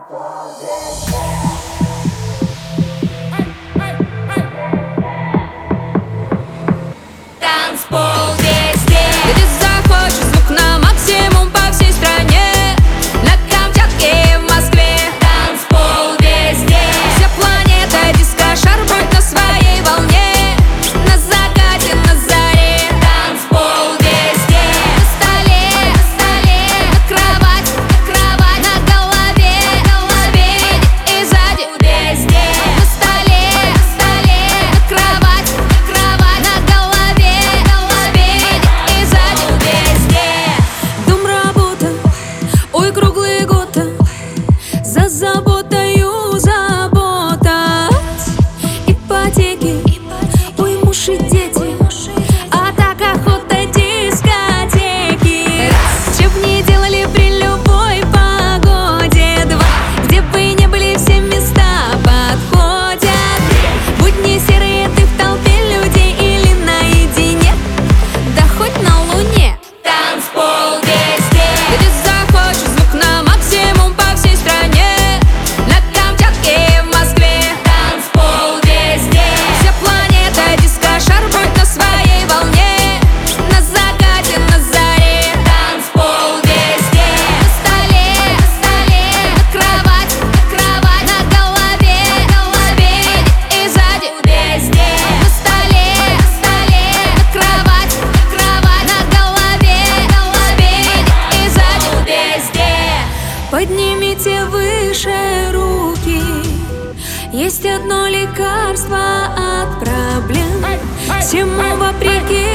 Танцпол везде, где захочешь, звук на максимум по всей стране. На Камчатке и в Москве. Танцпол везде, вся планета диско-шар будет на своей волне. На закате, на заре. Танцпол везде, на столе, на кровать, на голове, спереди и сзади. Везде, на столе, на кровать, на голове, спереди и сзади. Везде. Дом, работа, ой, круглый год. За заботою забота. Ипотеки, ой, муж и дети. А так охота дискотеки. Че б не делали при любой погоде. Два, где бы не были, все места подходят. Будни серые, ты в толпе людей или наедине, да хоть на луне. Танцпол везде, где захочешь, звук на максимум по всей стране. На Камчатке и в Москве. Танцпол везде, вся планета диско-шар будет на своей волне. На закате, на заре. Танцпол везде, на столе, на кровать, на голове, спереди и сзади. Везде, на столе, на кровать, на голове, спереди и сзади. Везде. Поднимите выше руки. Есть одно лекарство от проблем. Всему вопреки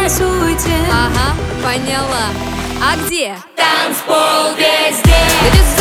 танцуйте. Ага, поняла. А где? Танцпол везде, где